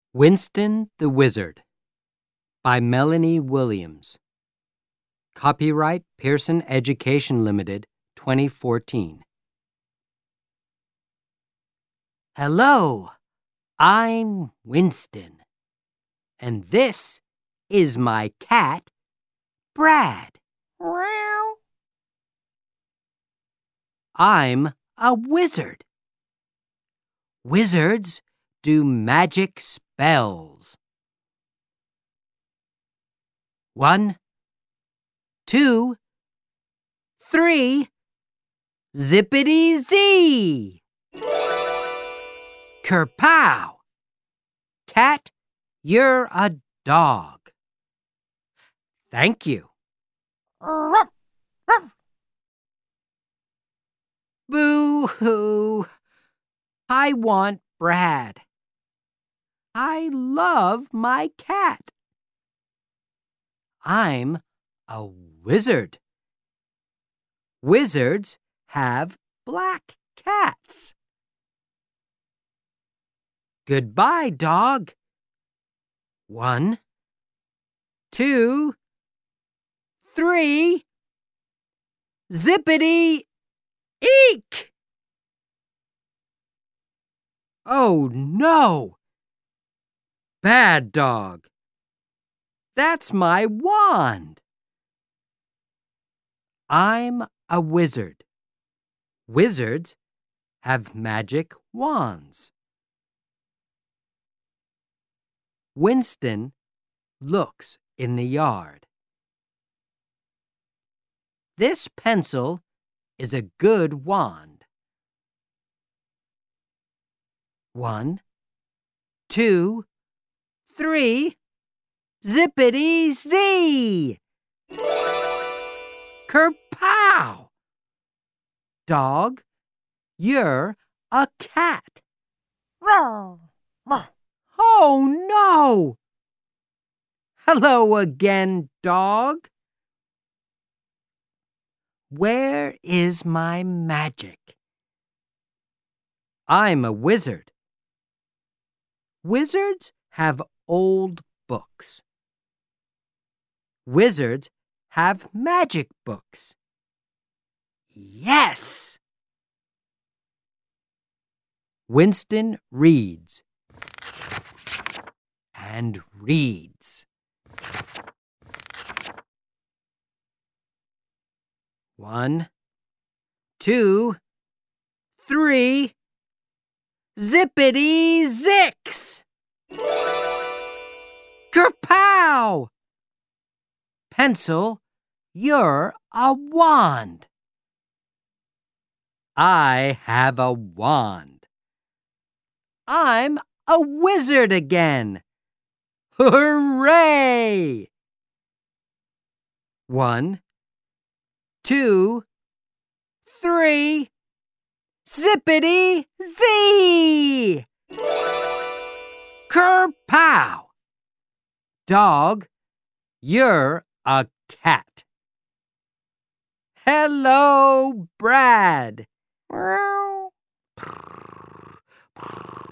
Winston the Wizard by Melanie Williams. Copyright Pearson Education Limited, 2014. Hello, I'm Winston, and this is my cat, Brad. Meow. I'm a wizard. Wizards do magic spells. 1, 2, 3, zippity-zee! Kerpow! Cat, you're a dog. Thank you. Boo-hoo! I want Brad. I love my cat. I'm a wizard. Wizards have black cats. Goodbye, dog. 1, 2, 3, zippity-eek! Oh, no! Bad dog. That's my wand. I'm a wizard. Wizards have magic wands. Winston looks in the yard. This pencil is a good wand. 1, 2, 3, zippity-zee! Kerpow! Dog, you're a cat. Oh, no! Hello again, dog. Where is my magic? I'm a wizard. Wizards have old books. Wizards have magic books. Yes! Winston reads and reads. 1, 2, 3, zippity-zix! Kerpow! Pencil, you're a wand. I have a wand. I'm a wizard again. Hooray! 1, 2, 3, zippity-zee! Kerpow! Dog, you're a cat. Hello, Brad.